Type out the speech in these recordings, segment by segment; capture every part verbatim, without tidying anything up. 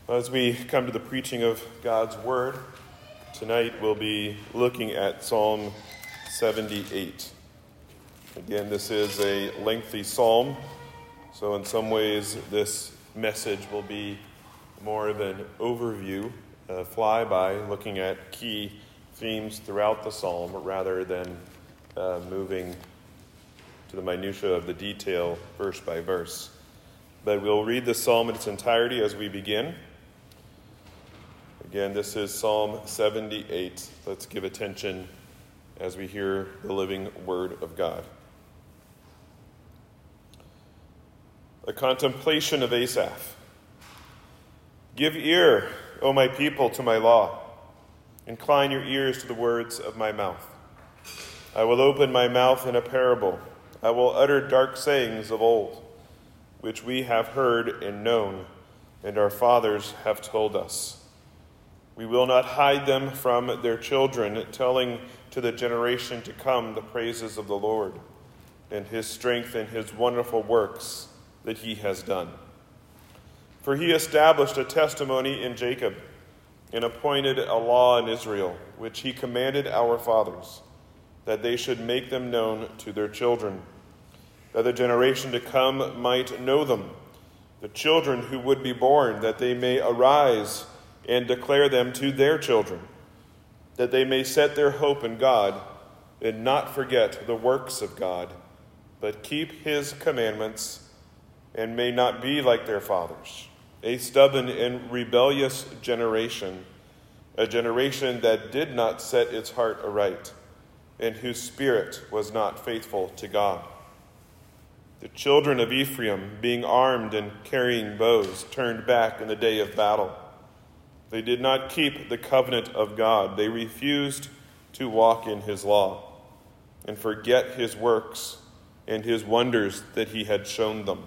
As we come to the preaching of God's Word, tonight we'll be looking at Psalm seventy-eight. Again, this is a lengthy psalm, so in some ways this message will be more of an overview, a flyby, looking at key themes throughout the psalm rather than uh, moving to the minutiae of the detail verse by verse. But we'll read the psalm in its entirety as we begin. Again, this is Psalm seventy-eight. Let's give attention as we hear the living word of God. A contemplation of Asaph. Give ear, O my people, to my law. Incline your ears to the words of my mouth. I will open my mouth in a parable. I will utter dark sayings of old, which we have heard and known, and our fathers have told us. We will not hide them from their children, telling to the generation to come the praises of the Lord and his strength and his wonderful works that he has done. For he established a testimony in Jacob and appointed a law in Israel, which he commanded our fathers, that they should make them known to their children, that the generation to come might know them, the children who would be born, that they may arise and declare them to their children, that they may set their hope in God and not forget the works of God, but keep his commandments and may not be like their fathers, a stubborn and rebellious generation, a generation that did not set its heart aright and whose spirit was not faithful to God. The children of Ephraim, being armed and carrying bows, turned back in the day of battle. They did not keep the covenant of God. They refused to walk in his law and forget his works and his wonders that he had shown them.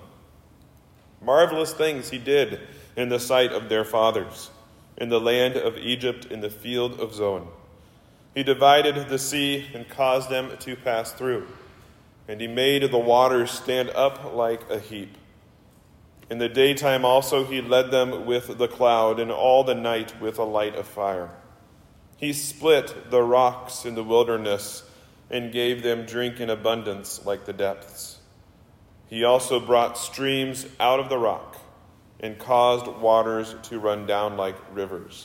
Marvelous things he did in the sight of their fathers, in the land of Egypt, in the field of Zoan. He divided the sea and caused them to pass through, and he made the waters stand up like a heap. In the daytime also he led them with the cloud, and all the night with a light of fire. He split the rocks in the wilderness and gave them drink in abundance like the depths. He also brought streams out of the rock and caused waters to run down like rivers.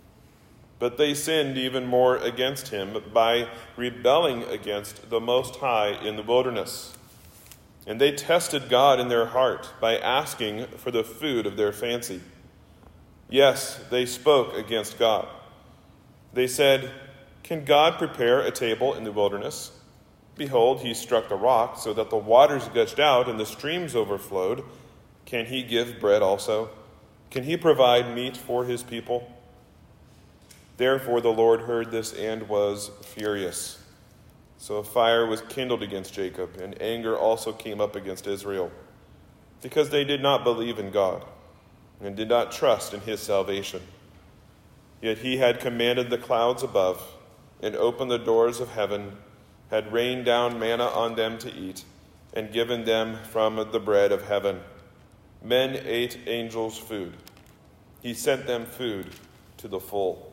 But they sinned even more against him by rebelling against the Most High in the wilderness. And they tested God in their heart by asking for the food of their fancy. Yes, they spoke against God. They said, "Can God prepare a table in the wilderness? Behold, he struck the rock so that the waters gushed out and the streams overflowed. Can he give bread also? Can he provide meat for his people?" Therefore the Lord heard this and was furious. So a fire was kindled against Jacob, and anger also came up against Israel, because they did not believe in God and did not trust in his salvation. Yet he had commanded the clouds above and opened the doors of heaven, had rained down manna on them to eat, and given them from the bread of heaven. Men ate angels' food. He sent them food to the full.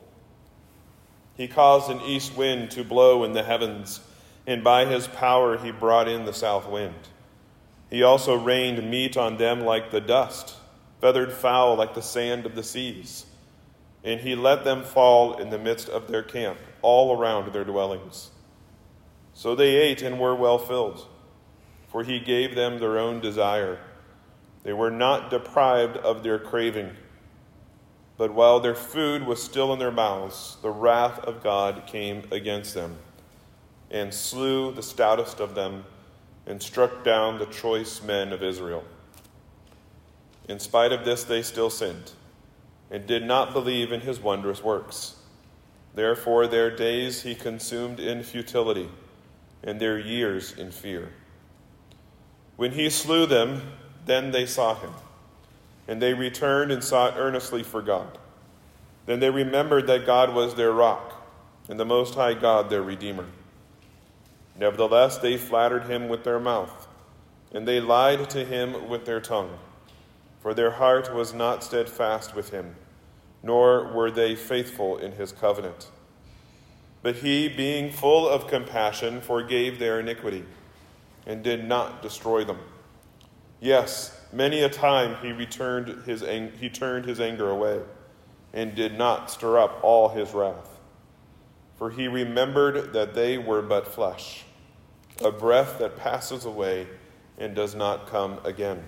He caused an east wind to blow in the heavens, and by his power he brought in the south wind. He also rained meat on them like the dust, feathered fowl like the sand of the seas. And he let them fall in the midst of their camp, all around their dwellings. So they ate and were well filled, for he gave them their own desire. They were not deprived of their craving. But while their food was still in their mouths, the wrath of God came against them, and slew the stoutest of them, and struck down the choice men of Israel. In spite of this, they still sinned, and did not believe in his wondrous works. Therefore their days he consumed in futility, and their years in fear. When he slew them, then they sought him, and they returned and sought earnestly for God. Then they remembered that God was their rock, and the Most High God their Redeemer. Nevertheless, they flattered him with their mouth, and they lied to him with their tongue, for their heart was not steadfast with him, nor were they faithful in his covenant. But he, being full of compassion, forgave their iniquity, and did not destroy them. Yes, many a time he returned his ang- he turned his anger away, and did not stir up all his wrath. For he remembered that they were but flesh, a breath that passes away and does not come again.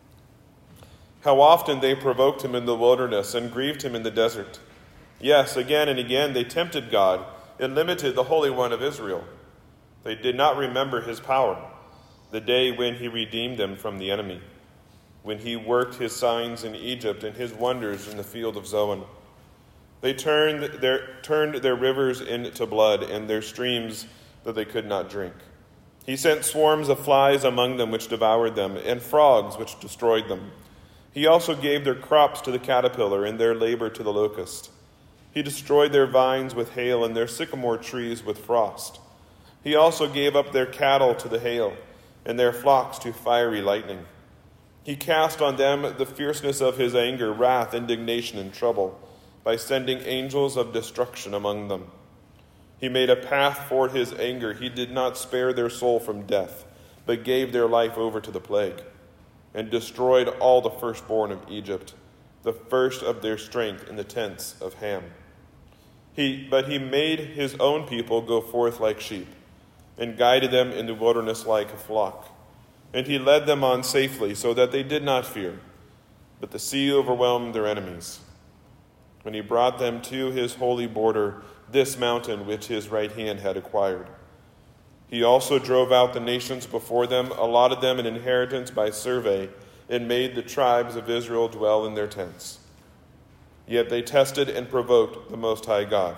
How often they provoked him in the wilderness and grieved him in the desert. Yes, again and again they tempted God and limited the Holy One of Israel. They did not remember his power, the day when he redeemed them from the enemy, when he worked his signs in Egypt and his wonders in the field of Zoan. They turned their, turned their rivers into blood and their streams that they could not drink. He sent swarms of flies among them which devoured them, and frogs which destroyed them. He also gave their crops to the caterpillar and their labor to the locust. He destroyed their vines with hail and their sycamore trees with frost. He also gave up their cattle to the hail and their flocks to fiery lightning. He cast on them the fierceness of his anger, wrath, indignation, and trouble, by sending angels of destruction among them. He made a path for his anger. He did not spare their soul from death, but gave their life over to the plague, and destroyed all the firstborn of Egypt, the first of their strength in the tents of Ham. He, but he made his own people go forth like sheep, and guided them in the wilderness like a flock. And he led them on safely, so that they did not fear, but the sea overwhelmed their enemies. When he brought them to his holy border, this mountain which his right hand had acquired. He also drove out the nations before them, allotted them an inheritance by survey, and made the tribes of Israel dwell in their tents. Yet they tested and provoked the Most High God,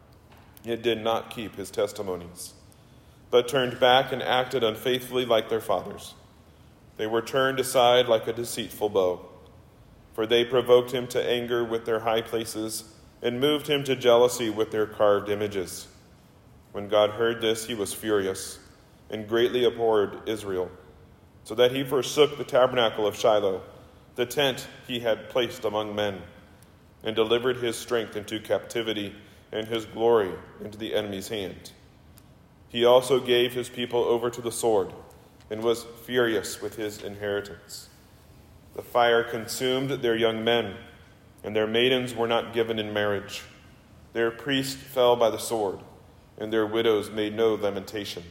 yet did not keep his testimonies, but turned back and acted unfaithfully like their fathers. They were turned aside like a deceitful bow, for they provoked him to anger with their high places, and moved him to jealousy with their carved images. When God heard this, he was furious, and greatly abhorred Israel, so that he forsook the tabernacle of Shiloh, the tent he had placed among men, and delivered his strength into captivity, and his glory into the enemy's hand. He also gave his people over to the sword, and was furious with his inheritance. The fire consumed their young men, and their maidens were not given in marriage. Their priests fell by the sword, and their widows made no lamentation.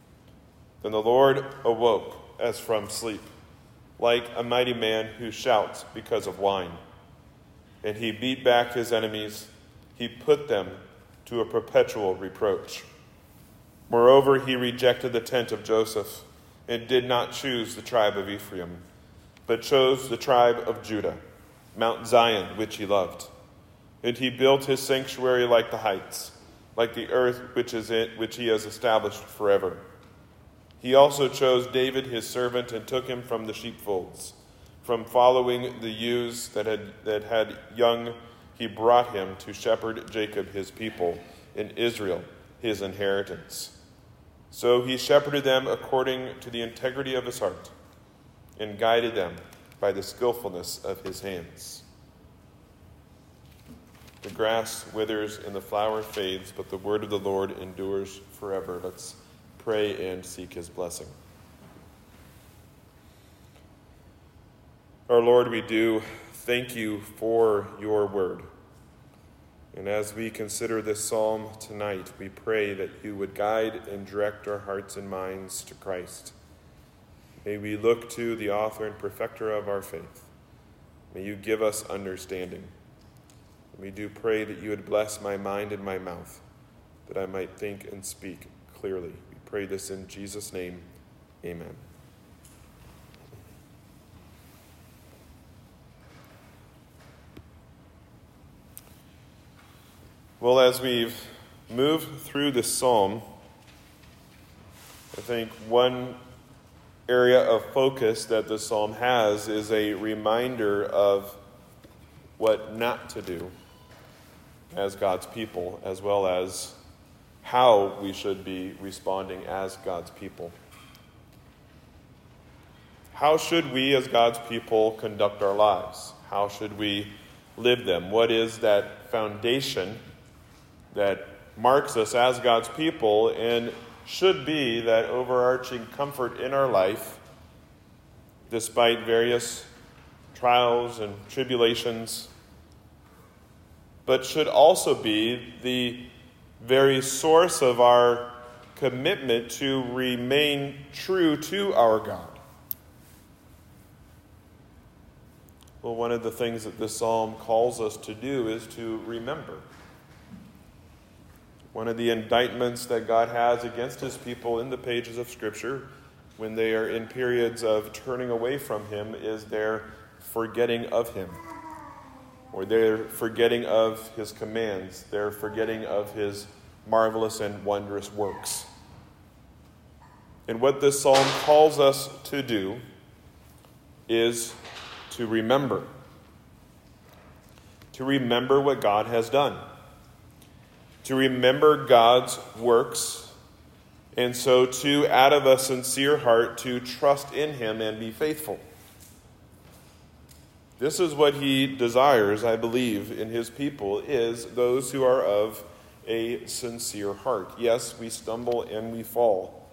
Then the Lord awoke as from sleep, like a mighty man who shouts because of wine. And he beat back his enemies. He put them to a perpetual reproach. Moreover, he rejected the tent of Joseph, and did not choose the tribe of Ephraim, but chose the tribe of Judah, Mount Zion, which he loved. And he built his sanctuary like the heights, like the earth which is it, which he has established forever. He also chose David his servant, and took him from the sheepfolds. From following the ewes that had, that had young, he brought him to shepherd Jacob his people, and Israel his inheritance. So he shepherded them according to the integrity of his heart, and guided them by the skillfulness of his hands. The grass withers and the flower fades, but the word of the Lord endures forever. Let's pray and seek his blessing. Our Lord, we do thank you for your word. And as we consider this psalm tonight, we pray that you would guide and direct our hearts and minds to Christ. May we look to the author and perfecter of our faith. May you give us understanding. We do pray that you would bless my mind and my mouth, that I might think and speak clearly. We pray this in Jesus' name. Amen. Well, as we've moved through this psalm, I think one area of focus that the psalm has is a reminder of what not to do as God's people, as well as how we should be responding as God's people. How should we as God's people conduct our lives? How should we live them? What is that foundation that marks us as God's people and should be that overarching comfort in our life, despite various trials and tribulations, but should also be the very source of our commitment to remain true to our God? Well, one of the things that this psalm calls us to do is to remember. One of the indictments that God has against his people in the pages of Scripture when they are in periods of turning away from him is their forgetting of him, or their forgetting of his commands, their forgetting of his marvelous and wondrous works. And what this psalm calls us to do is to remember. To remember what God has done. To remember God's works, and so to, out of a sincere heart, to trust in him and be faithful. This is what he desires, I believe, in his people, is those who are of a sincere heart. Yes, we stumble and we fall.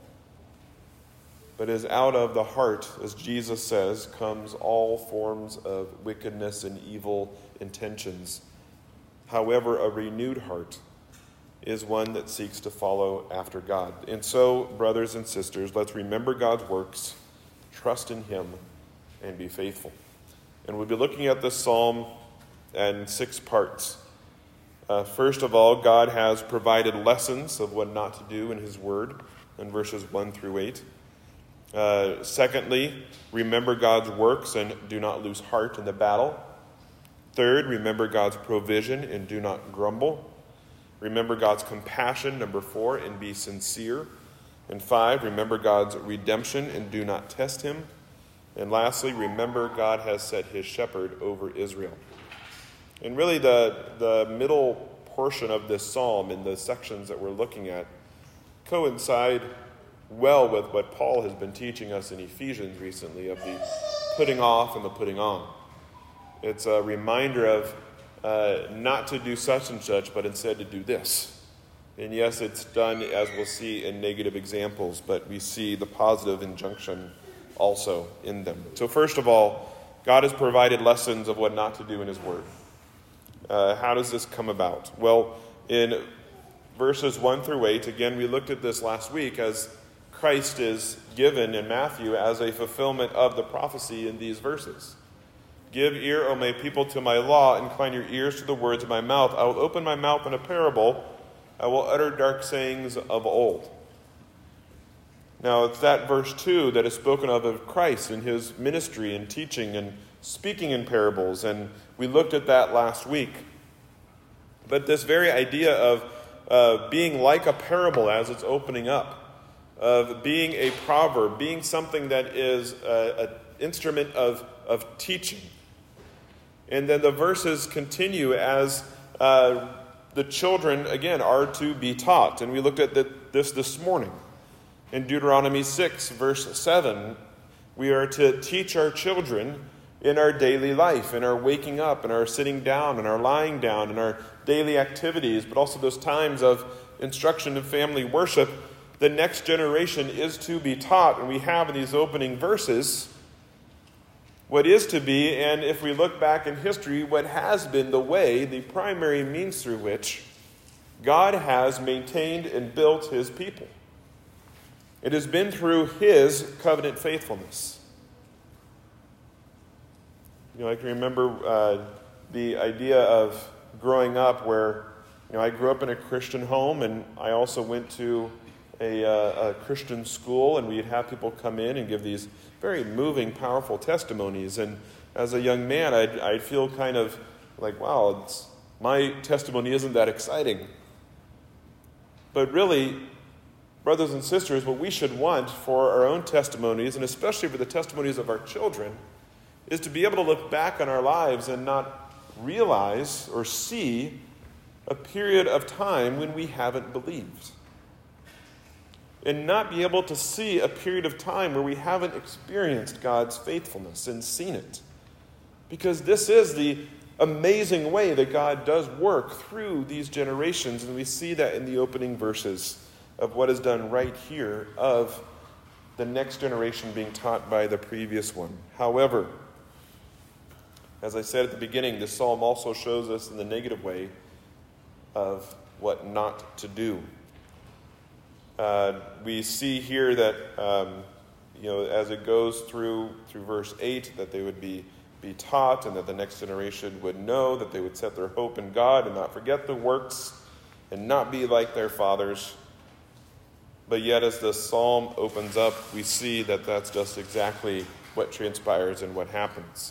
But as out of the heart, as Jesus says, comes all forms of wickedness and evil intentions. However, a renewed heart is one that seeks to follow after God. And so, brothers and sisters, let's remember God's works, trust in him, and be faithful. And we'll be looking at this psalm in six parts. Uh, first of all, God has provided lessons of what not to do in his word in verses one through eight. Uh, secondly, remember God's works and do not lose heart in the battle. Third, remember God's provision and do not grumble. Remember God's compassion, number four, and be sincere. And five, remember God's redemption and do not test him. And lastly, remember God has set his shepherd over Israel. And really the, the middle portion of this psalm in the sections that we're looking at coincide well with what Paul has been teaching us in Ephesians recently of the putting off and the putting on. It's a reminder of uh, not to do such and such, but instead to do this. And yes, it's done, as we'll see, in negative examples, but we see the positive injunction also in them. So first of all, God has provided lessons of what not to do in his word. Uh, how does this come about? Well, in verses one through eight, again, we looked at this last week as Christ is given in Matthew as a fulfillment of the prophecy in these verses. Give ear, O my people, to my law. Incline your ears to the words of my mouth. I will open my mouth in a parable. I will utter dark sayings of old. Now, it's that verse two that is spoken of of Christ in his ministry and teaching and speaking in parables, and we looked at that last week. But this very idea of uh, being like a parable as it's opening up, of being a proverb, being something that is an instrument of, of teaching. And then the verses continue as uh, the children, again, are to be taught. And we looked at the, this this morning. In Deuteronomy six, verse seven, we are to teach our children in our daily life, in our waking up, in our sitting down, in our lying down, in our daily activities, but also those times of instruction and family worship. The next generation is to be taught, and we have in these opening verses what is to be, and if we look back in history, what has been the way, the primary means through which God has maintained and built his people. It has been through his covenant faithfulness. You know, I can remember uh, the idea of growing up where, you know, I grew up in a Christian home, and I also went to a, uh, a Christian school, and we'd have people come in and give these very moving, powerful testimonies. And as a young man, I'd, I'd feel kind of like, wow, it's, my testimony isn't that exciting. But really, brothers and sisters, what we should want for our own testimonies, and especially for the testimonies of our children, is to be able to look back on our lives and not realize or see a period of time when we haven't believed. And not be able to see a period of time where we haven't experienced God's faithfulness and seen it. Because this is the amazing way that God does work through these generations, and we see that in the opening verses of what is done right here of the next generation being taught by the previous one. However, as I said at the beginning, this psalm also shows us in the negative way of what not to do. Uh, we see here that, um, you know, as it goes through through verse eight, that they would be, be taught, and that the next generation would know, that they would set their hope in God and not forget the works and not be like their fathers. But yet, as the psalm opens up, we see that that's just exactly what transpires and what happens.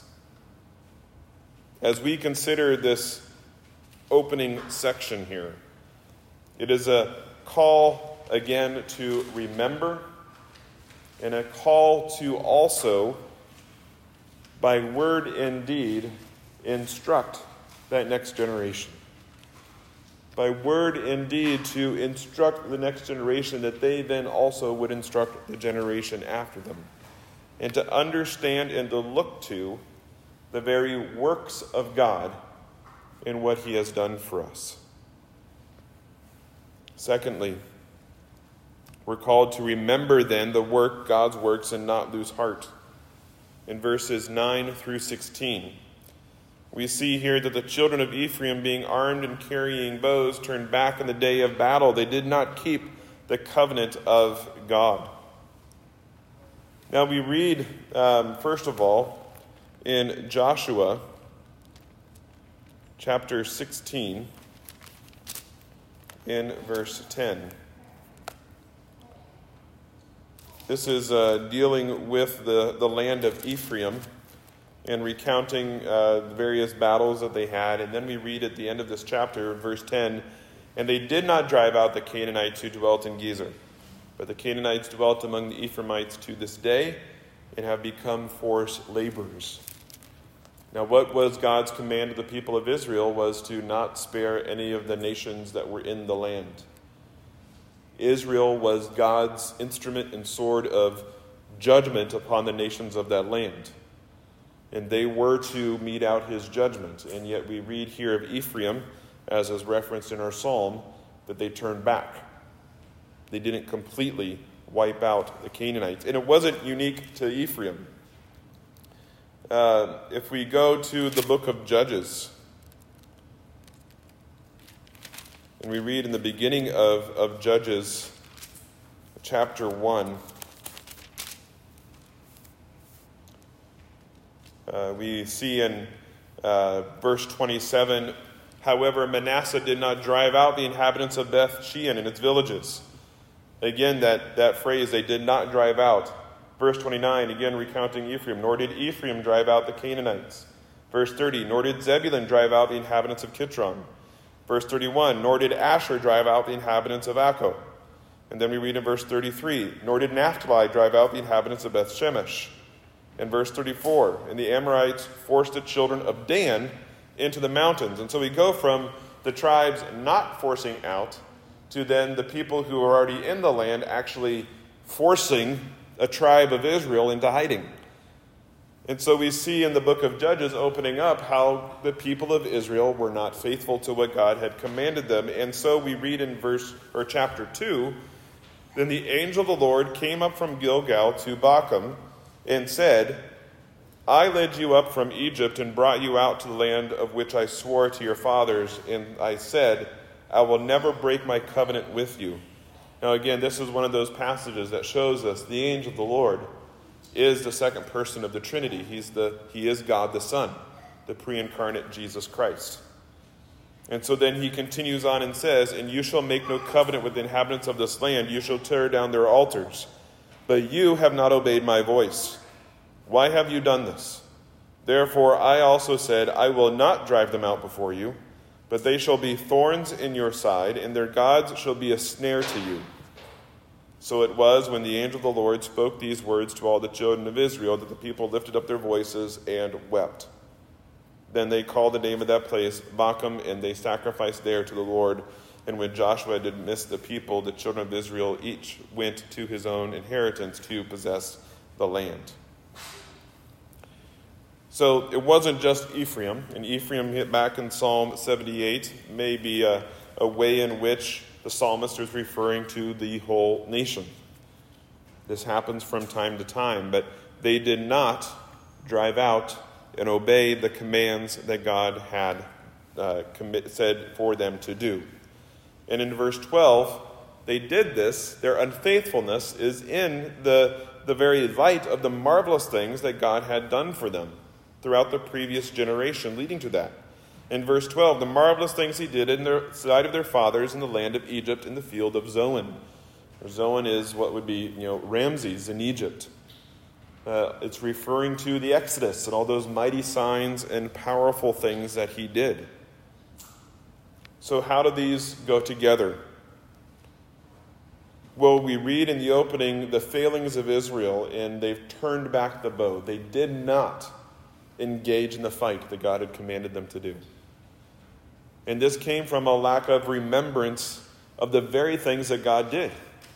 As we consider this opening section here, it is a call again to remember, and a call to also, by word and deed, instruct that next generation. By word and deed to instruct the next generation, that they then also would instruct the generation after them. And to understand and to look to the very works of God in what he has done for us. Secondly, we're called to remember then the work, God's works, and not lose heart. In verses nine through sixteen, we see here that the children of Ephraim, being armed and carrying bows, turned back in the day of battle. They did not keep the covenant of God. Now we read, um, first of all, in Joshua chapter sixteen, in verse ten. This is uh, dealing with the, the land of Ephraim and recounting uh, the various battles that they had. And then we read at the end of this chapter, verse ten, "And they did not drive out the Canaanites who dwelt in Gezer, but the Canaanites dwelt among the Ephraimites to this day and have become forced laborers." Now, what was God's command to the people of Israel was to not spare any of the nations that were in the land. Israel was God's instrument and sword of judgment upon the nations of that land. And they were to mete out his judgment. And yet we read here of Ephraim, as is referenced in our psalm, that they turned back. They didn't completely wipe out the Canaanites. And it wasn't unique to Ephraim. Uh, if we go to the book of Judges, and we read in the beginning of, of Judges, chapter one, uh, we see in uh, verse twenty-seven, "However, Manasseh did not drive out the inhabitants of Beth Shean and its villages." Again, that, that phrase, they did not drive out. Verse twenty-nine, again recounting Ephraim, "Nor did Ephraim drive out the Canaanites." Verse thirty, "Nor did Zebulun drive out the inhabitants of Kitron." Verse thirty-one, "Nor did Asher drive out the inhabitants of Akko." And then we read in verse thirty-three, "Nor did Naphtali drive out the inhabitants of Beth Shemesh." In verse thirty-four, "And the Amorites forced the children of Dan into the mountains." And so we go from the tribes not forcing out to then the people who are already in the land actually forcing a tribe of Israel into hiding. And so we see in the book of Judges opening up how the people of Israel were not faithful to what God had commanded them. And so we read in verse or chapter two, "Then the angel of the Lord came up from Gilgal to Bochum and said, I led you up from Egypt and brought you out to the land of which I swore to your fathers. And I said, I will never break my covenant with you." Now again, this is one of those passages that shows us the angel of the Lord is the second person of the Trinity. He's the, he is God the Son, the pre-incarnate Jesus Christ. And so then he continues on and says, "And you shall make no covenant with the inhabitants of this land. You shall tear down their altars. But you have not obeyed my voice. Why have you done this? Therefore I also said, I will not drive them out before you, but they shall be thorns in your side, and their gods shall be a snare to you." So it was when the angel of the Lord spoke these words to all the children of Israel that the people lifted up their voices and wept. Then they called the name of that place Bochum, and they sacrificed there to the Lord. And when Joshua had dismissed the people, the children of Israel each went to his own inheritance to possess the land. So it wasn't just Ephraim, and Ephraim hit back in Psalm seventy-eight may be a, a way in which the psalmist is referring to the whole nation. This happens from time to time, but they did not drive out and obey the commands that God had uh, commit, said for them to do. And in verse twelve, they did this. Their unfaithfulness is in the, the very light of the marvelous things that God had done for them throughout the previous generation leading to that. In verse twelve, the marvelous things he did in the sight of their fathers in the land of Egypt in the field of Zoan. Zoan is what would be, you know, Ramses in Egypt. Uh, it's referring to the Exodus and all those mighty signs and powerful things that he did. So how do these go together? Well, we read in the opening the failings of Israel, and they've turned back the bow. They did not engage in the fight that God had commanded them to do. And this came from a lack of remembrance of the very things that God did.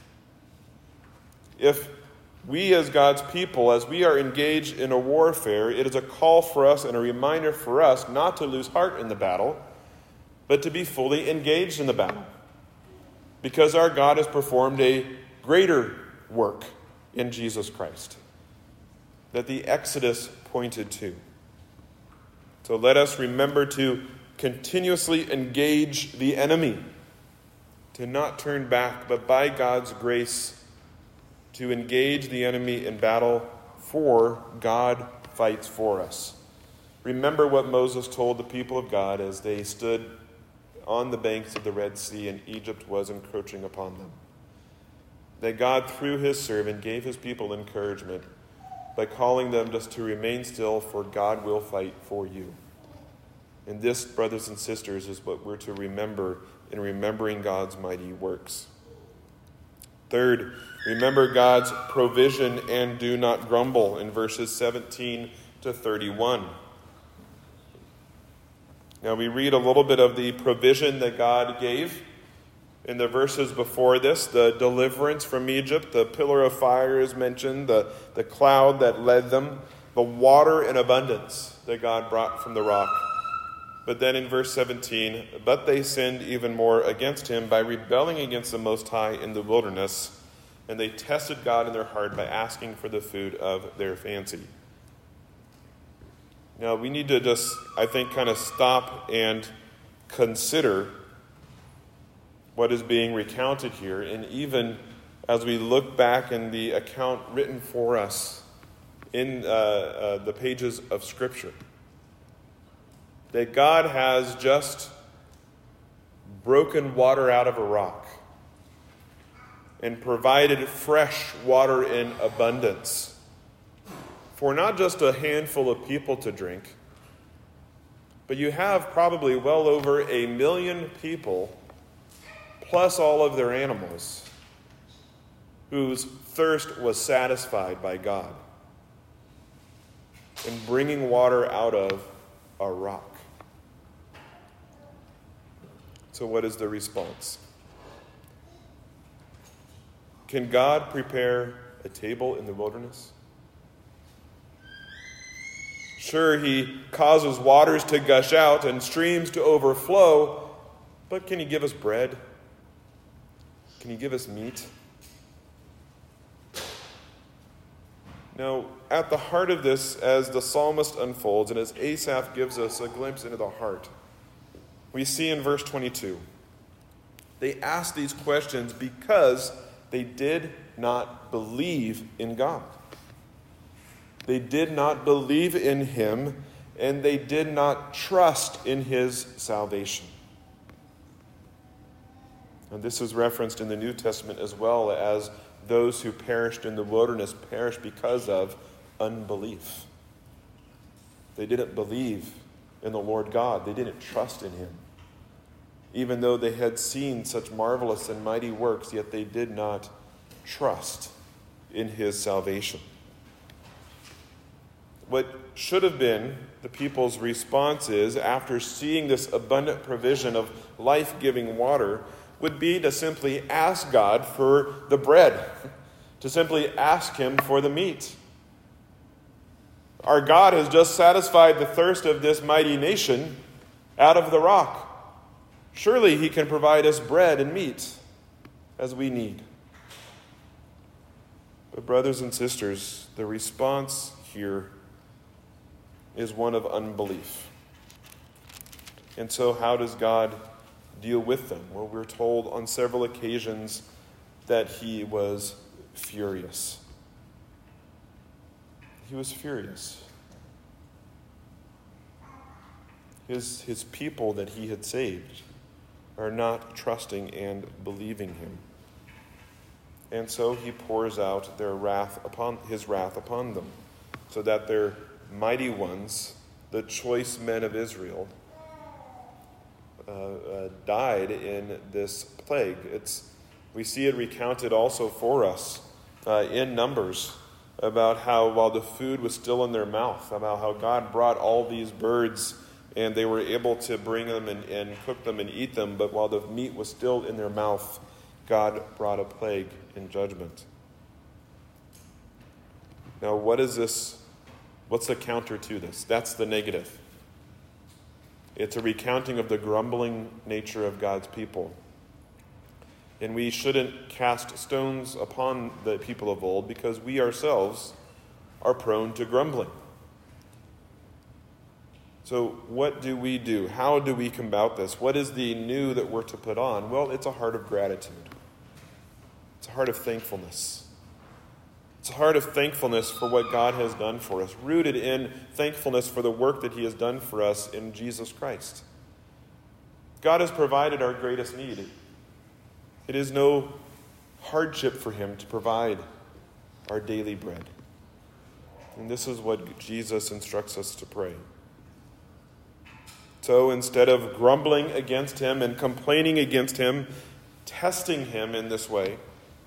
If we as God's people, as we are engaged in a warfare, it is a call for us and a reminder for us not to lose heart in the battle, but to be fully engaged in the battle. Because our God has performed a greater work in Jesus Christ that the Exodus pointed to. So let us remember to continuously engage the enemy, to not turn back, but by God's grace to engage the enemy in battle, for God fights for us. Remember what Moses told the people of God as they stood on the banks of the Red Sea and Egypt was encroaching upon them. That God, through his servant, gave his people encouragement by calling them just to remain still, for God will fight for you. And this, brothers and sisters, is what we're to remember in remembering God's mighty works. Third, remember God's provision and do not grumble in verses seventeen to thirty-one. Now we read a little bit of the provision that God gave in the verses before this. The deliverance from Egypt, the pillar of fire is mentioned, the, the cloud that led them, the water in abundance that God brought from the rock. But then in verse seventeen, but they sinned even more against him by rebelling against the Most High in the wilderness, and they tested God in their heart by asking for the food of their fancy. Now, we need to just, I think, kind of stop and consider what is being recounted here. And even as we look back in the account written for us in uh, uh, the pages of Scripture, that God has just broken water out of a rock and provided fresh water in abundance for not just a handful of people to drink, but you have probably well over a million people, plus all of their animals, whose thirst was satisfied by God in bringing water out of a rock. So what is the response? Can God prepare a table in the wilderness? Sure, he causes waters to gush out and streams to overflow, but can he give us bread? Can he give us meat? Now, at the heart of this, as the psalmist unfolds and as Asaph gives us a glimpse into the heart, we see in verse twenty-two, they asked these questions because they did not believe in God. They did not believe in him, and they did not trust in his salvation. And this is referenced in the New Testament as well, as those who perished in the wilderness perished because of unbelief. They didn't believe in the Lord God. They didn't trust in him. Even though they had seen such marvelous and mighty works, yet they did not trust in his salvation. What should have been the people's response is, after seeing this abundant provision of life-giving water, would be to simply ask God for the bread, to simply ask him for the meat. Our God has just satisfied the thirst of this mighty nation out of the rock. Surely he can provide us bread and meat as we need. But brothers and sisters, the response here is one of unbelief. And so how does God deal with them? Well, we're told on several occasions that he was furious. He was furious. His, his people that he had saved are not trusting and believing him. And so he pours out their wrath upon his wrath upon them, so that their mighty ones, the choice men of Israel, uh, uh, died in this plague. It's we see it recounted also for us uh, in Numbers, about how while the food was still in their mouth, about how God brought all these birds and they were able to bring them and, and cook them and eat them, but while the meat was still in their mouth, God brought a plague in judgment. Now, what is this? What's the counter to this? That's the negative. It's a recounting of the grumbling nature of God's people. And we shouldn't cast stones upon the people of old because we ourselves are prone to grumbling. So what do we do? How do we combat this? What is the new that we're to put on? Well, it's a heart of gratitude. It's a heart of thankfulness. It's a heart of thankfulness for what God has done for us, rooted in thankfulness for the work that he has done for us in Jesus Christ. God has provided our greatest need. It is no hardship for him to provide our daily bread. And this is what Jesus instructs us to pray. So instead of grumbling against him and complaining against him, testing him in this way,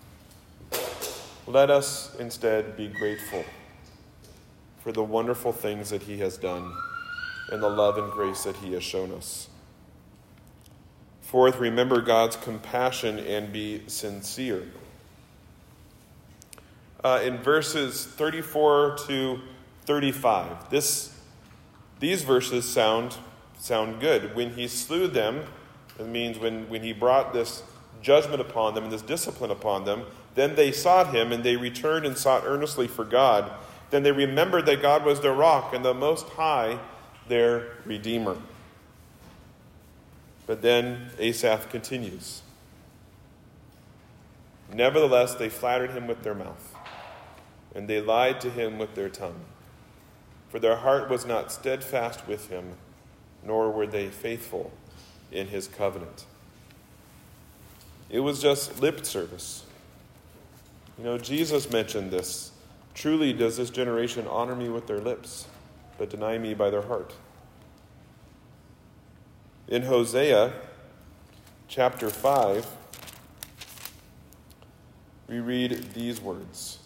let us instead be grateful for the wonderful things that he has done and the love and grace that he has shown us. Fourth, remember God's compassion and be sincere. Uh, in verses thirty-four to thirty-five, this, these verses sound, sound good. When he slew them, it means when, when he brought this judgment upon them and this discipline upon them, then they sought him and they returned and sought earnestly for God. Then they remembered that God was their rock and the Most High their Redeemer. But then Asaph continues. Nevertheless, they flattered him with their mouth, and they lied to him with their tongue. For their heart was not steadfast with him, nor were they faithful in his covenant. It was just lip service. You know, Jesus mentioned this. Truly does this generation honor me with their lips, but deny me by their heart. In Hosea chapter five, we read these words.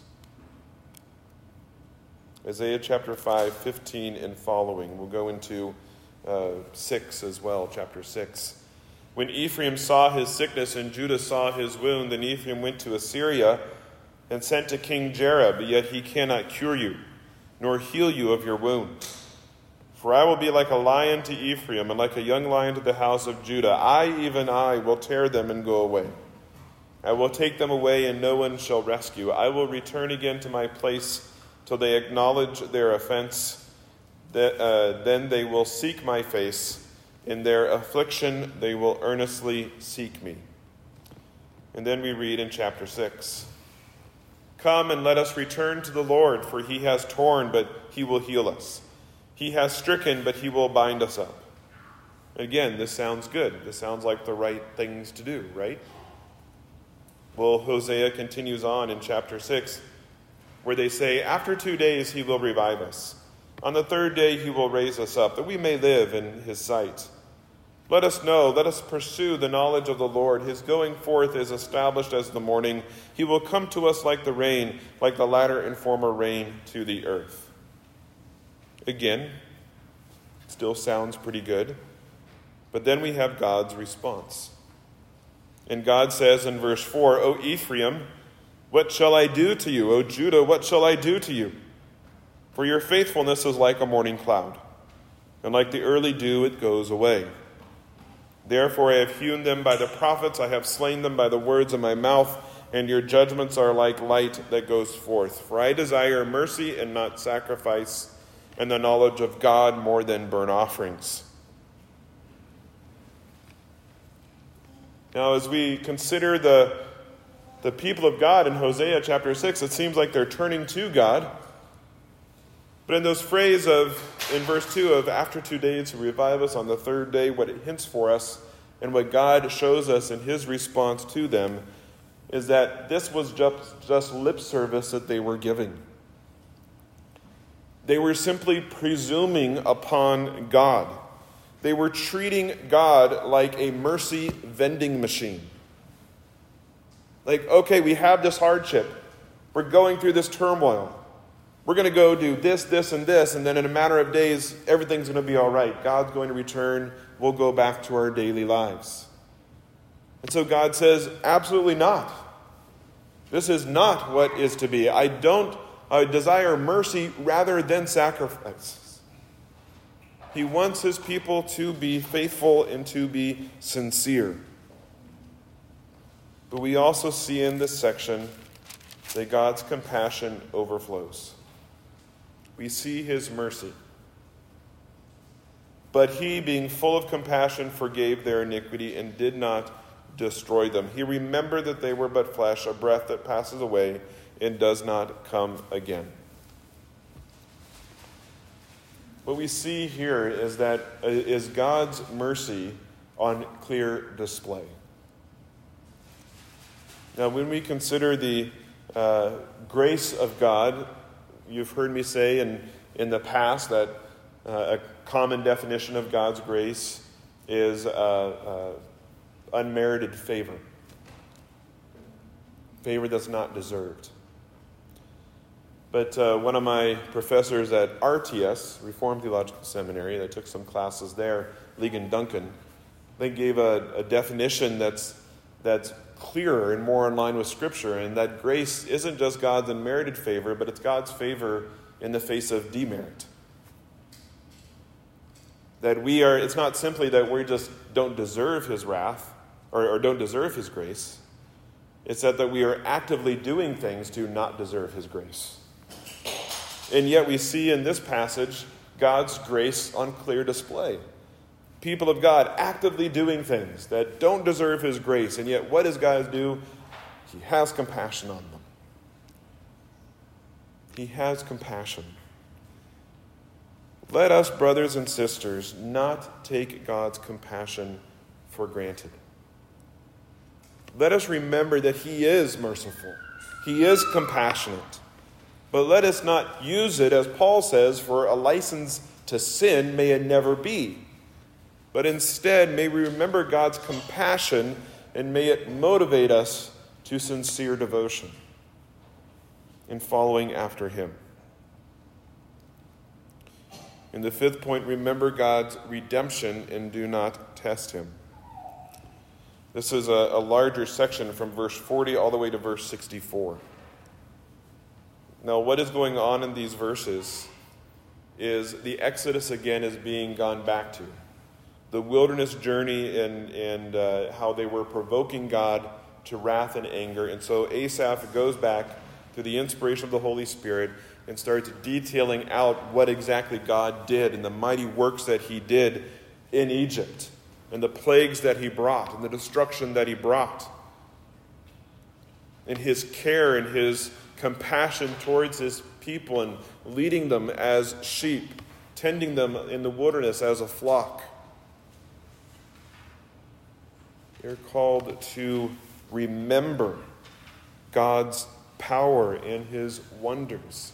Hosea chapter five, fifteen and following. We'll go into uh, six as well, chapter six. When Ephraim saw his sickness and Judah saw his wound, then Ephraim went to Assyria and sent to King Jareb, yet he cannot cure you, nor heal you of your wound. For I will be like a lion to Ephraim, and like a young lion to the house of Judah. I, even I, will tear them and go away. I will take them away, and no one shall rescue. I will return again to my place till they acknowledge their offense. That, uh, then they will seek my face. In their affliction they will earnestly seek me. And then we read in chapter six. Come and let us return to the Lord, for he has torn, but he will heal us. He has stricken, but he will bind us up. Again, this sounds good. This sounds like the right things to do, right? Well, Hosea continues on in chapter six, where they say, after two days he will revive us. On the third day he will raise us up, that we may live in his sight. Let us know, let us pursue the knowledge of the Lord. His going forth is established as the morning. He will come to us like the rain, like the latter and former rain to the earth. Again, still sounds pretty good. But then we have God's response. And God says in verse four, O Ephraim, what shall I do to you? O Judah, what shall I do to you? For your faithfulness is like a morning cloud, and like the early dew it goes away. Therefore I have hewn them by the prophets, I have slain them by the words of my mouth, and your judgments are like light that goes forth. For I desire mercy and not sacrifice, and the knowledge of God more than burnt offerings. Now, as we consider the, the people of God in Hosea chapter six, it seems like they're turning to God. But in those phrase of, in verse two of, after two days to revive us on the third day, what it hints for us and what God shows us in his response to them is that this was just, just lip service that they were giving. They were simply presuming upon God. They were treating God like a mercy vending machine. Like, okay, we have this hardship. We're going through this turmoil. We're going to go do this, this, and this, and then in a matter of days, everything's going to be all right. God's going to return. We'll go back to our daily lives. And so God says, absolutely not. This is not what is to be. I don't I desire mercy rather than sacrifice. He wants his people to be faithful and to be sincere. But we also see in this section that God's compassion overflows. We see his mercy. But he, being full of compassion, forgave their iniquity and did not destroy them. He remembered that they were but flesh, a breath that passes away and does not come again. What we see here is that is God's mercy on clear display. Now, when we consider the uh, grace of God, you've heard me say in, in the past that uh, a common definition of God's grace is uh, uh, unmerited favor. Favor that's not deserved. But uh, one of my professors at R T S, Reformed Theological Seminary, I took some classes there, Ligon Duncan, they gave a, a definition that's that's clearer and more in line with Scripture, and that grace isn't just God's unmerited favor, but it's God's favor in the face of demerit. That we are, it's not simply that we just don't deserve his wrath or, or don't deserve his grace. It's that, that we are actively doing things to not deserve his grace. And yet we see in this passage God's grace on clear display. People of God actively doing things that don't deserve his grace. And yet what does God do? He has compassion on them. He has compassion. Let us, brothers and sisters, not take God's compassion for granted. Let us remember that he is merciful. He is compassionate. But let us not use it, as Paul says, for a license to sin may it never be. But instead, may we remember God's compassion and may it motivate us to sincere devotion in following after him. In the fifth point, remember God's redemption and do not test him. This is a, a larger section from verse forty all the way to verse sixty-four. Now, what is going on in these verses is the Exodus again is being gone back to. The wilderness journey and, and uh, how they were provoking God to wrath and anger. And so Asaph goes back through the inspiration of the Holy Spirit and starts detailing out what exactly God did and the mighty works that he did in Egypt and the plagues that he brought and the destruction that he brought. And his care and his compassion towards his people and leading them as sheep, tending them in the wilderness as a flock. They're called to remember God's power and his wonders.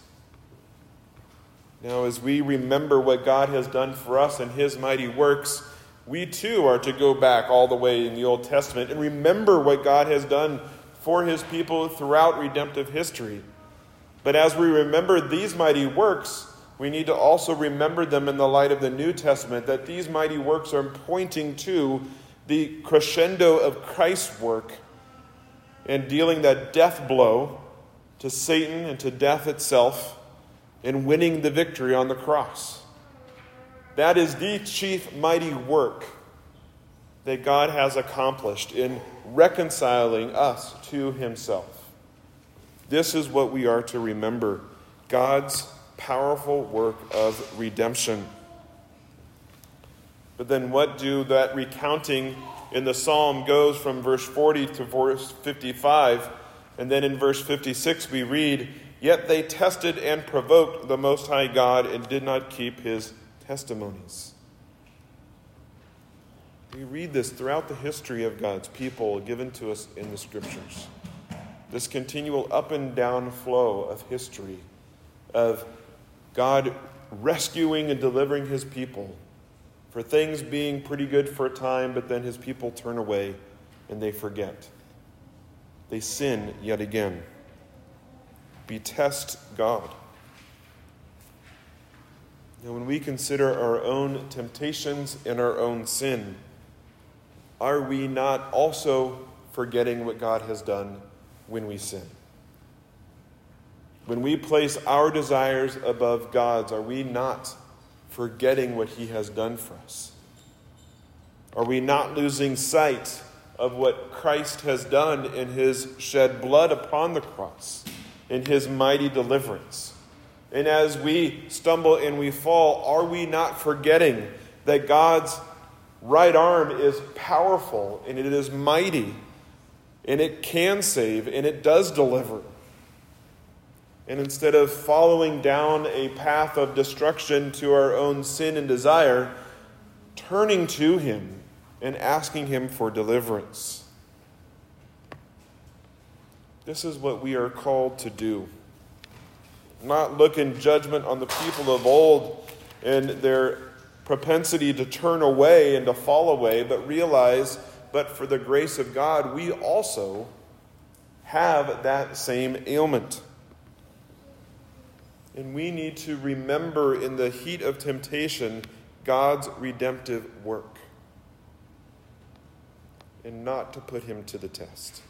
Now, as we remember what God has done for us and his mighty works, we too are to go back all the way in the Old Testament and remember what God has done for his people throughout redemptive history. But as we remember these mighty works, we need to also remember them in the light of the New Testament, that these mighty works are pointing to the crescendo of Christ's work and dealing that death blow to Satan and to death itself in winning the victory on the cross. That is the chief mighty work that God has accomplished in reconciling us to himself. This is what we are to remember: God's powerful work of redemption. But then what do that recounting in the psalm goes from verse forty to verse fifty-five, and then in verse fifty-six we read, "Yet they tested and provoked the Most High God and did not keep his testimonies." We read this throughout the history of God's people given to us in the Scriptures. This continual up and down flow of history, of God rescuing and delivering his people, for things being pretty good for a time, but then his people turn away and they forget. They sin yet again. We test God. Now, when we consider our own temptations and our own sin, are we not also forgetting what God has done when we sin? When we place our desires above God's, are we not forgetting what he has done for us? Are we not losing sight of what Christ has done in his shed blood upon the cross, in his mighty deliverance? And as we stumble and we fall, are we not forgetting that God's right arm is powerful and it is mighty and it can save and it does deliver? And instead of following down a path of destruction to our own sin and desire, turning to him and asking him for deliverance. This is what we are called to do. Not look in judgment on the people of old and their propensity to turn away and to fall away, but realize, but for the grace of God, we also have that same ailment. And we need to remember in the heat of temptation God's redemptive work, and not to put him to the test,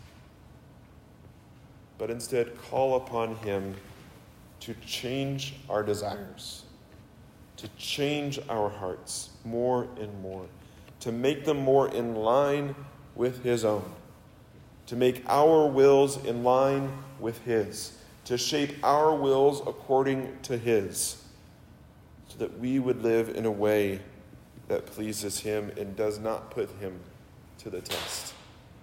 but instead call upon him to change our desires, to change our hearts more and more, to make them more in line with his own, to make our wills in line with his, to shape our wills according to his, so that we would live in a way that pleases him and does not put him to the test.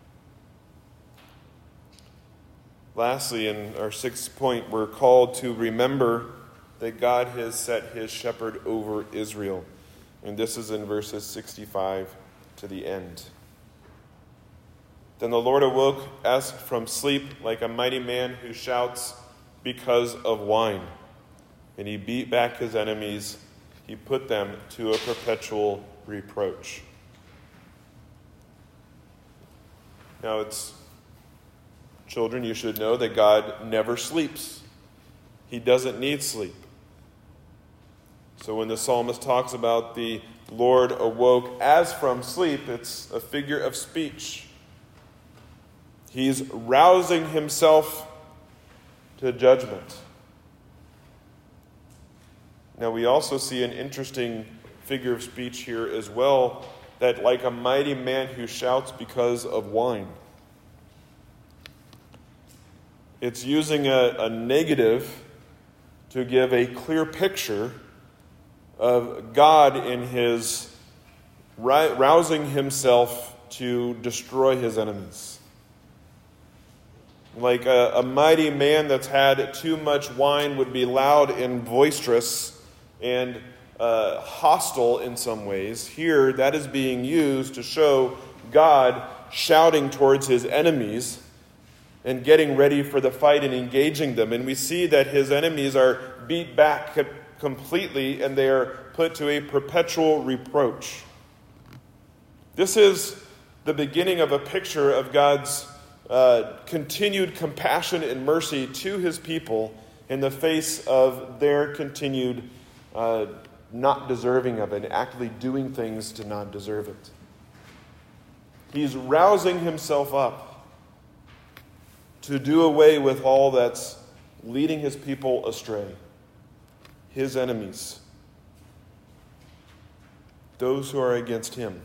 Lastly, in our sixth point, we're called to remember that God has set his shepherd over Israel. And this is in verses sixty-five to the end. Then the Lord awoke as from sleep, like a mighty man who shouts because of wine. And he beat back his enemies. He put them to a perpetual reproach. Now, it's children, you should know that God never sleeps. He doesn't need sleep. So when the psalmist talks about the Lord awoke as from sleep, it's a figure of speech. He's rousing himself to judgment. Now we also see an interesting figure of speech here as well, that like a mighty man who shouts because of wine. It's using a, a negative to give a clear picture of God in his rousing himself to destroy his enemies. Like a, a mighty man that's had too much wine would be loud and boisterous and uh, hostile in some ways. Here, that is being used to show God shouting towards his enemies and getting ready for the fight and engaging them. And we see that his enemies are beat back completely and they are put to a perpetual reproach. This is the beginning of a picture of God's uh, continued compassion and mercy to his people in the face of their continued uh, not deserving of it, actively doing things to not deserve it. He's rousing himself up to do away with all that's leading his people astray, his enemies, those who are against him.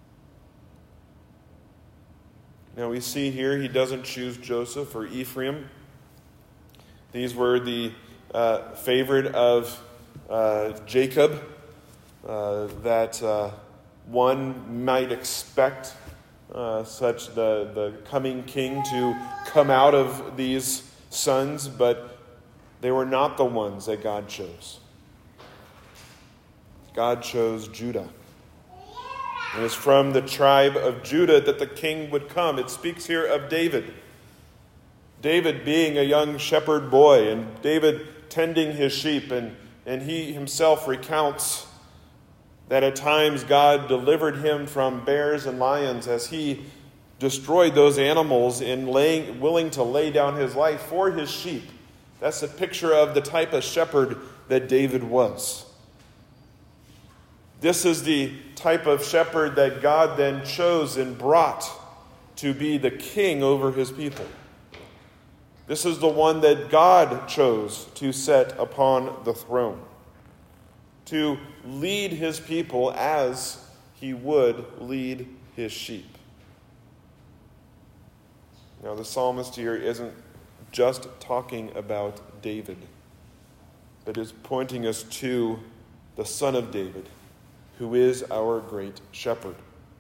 Now we see here he doesn't choose Joseph or Ephraim. These were the uh, favorite of uh, Jacob, uh, that uh, one might expect uh, such the, the coming king to come out of these sons, but they were not the ones that God chose. God chose Judah. It is from the tribe of Judah that the king would come. It speaks here of David. David being a young shepherd boy, and David tending his sheep, and, and he himself recounts that at times God delivered him from bears and lions as he destroyed those animals in laying, willing to lay down his life for his sheep. That's a picture of the type of shepherd that David was. This is the type of shepherd that God then chose and brought to be the king over his people. This is the one that God chose to set upon the throne, to lead his people as he would lead his sheep. Now, the psalmist here isn't just talking about David, but is pointing us to the Son of David, who is our great shepherd.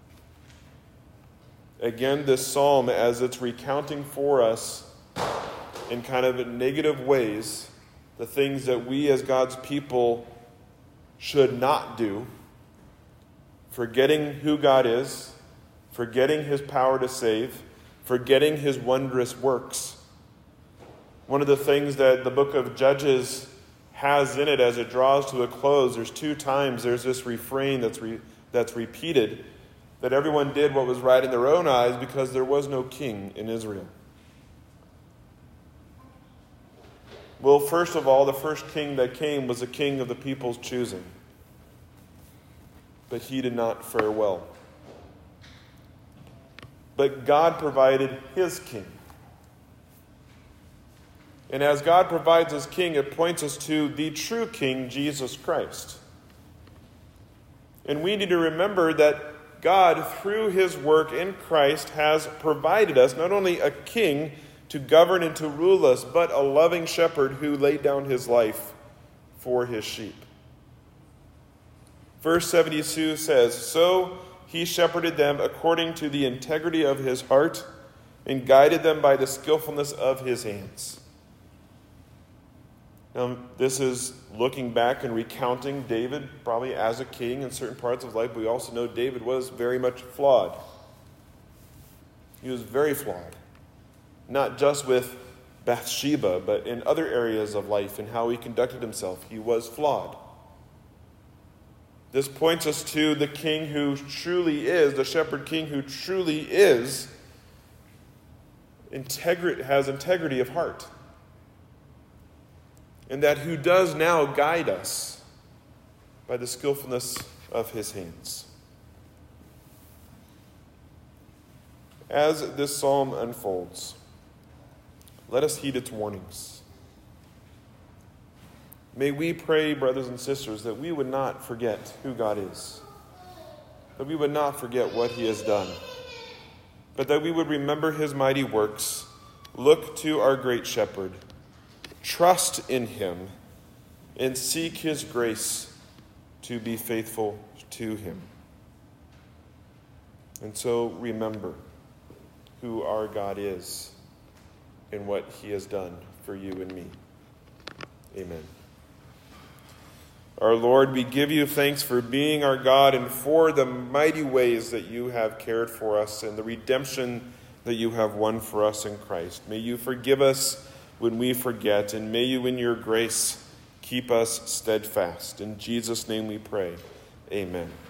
Again, this psalm, as it's recounting for us in kind of negative ways the things that we as God's people should not do, forgetting who God is, forgetting his power to save, forgetting his wondrous works. One of the things that the book of Judges has in it as it draws to a close, there's two times there's this refrain that's re, that's repeated, that everyone did what was right in their own eyes because there was no king in Israel. Well, first of all, the first king that came was a king of the people's choosing. But he did not fare well. But God provided his king. And as God provides his king, it points us to the true king, Jesus Christ. And we need to remember that God, through his work in Christ, has provided us not only a king to govern and to rule us, but a loving shepherd who laid down his life for his sheep. Verse seventy-two says, "So he shepherded them according to the integrity of his heart and guided them by the skillfulness of his hands." Now, this is looking back and recounting David probably as a king in certain parts of life. But we also know David was very much flawed. He was very flawed. Not just with Bathsheba, but in other areas of life and how he conducted himself. He was flawed. This points us to the king who truly is, the shepherd king who truly is, integri- has integrity of heart. And that who does now guide us by the skillfulness of his hands. As this psalm unfolds, let us heed its warnings. May we pray, brothers and sisters, that we would not forget who God is, that we would not forget what he has done, but that we would remember his mighty works, look to our great shepherd, trust in him, and seek his grace to be faithful to him. And so remember who our God is and what he has done for you and me. Amen. Our Lord, we give you thanks for being our God and for the mighty ways that you have cared for us and the redemption that you have won for us in Christ. May you forgive us when we forget, and may you in your grace keep us steadfast. In Jesus' name we pray. Amen.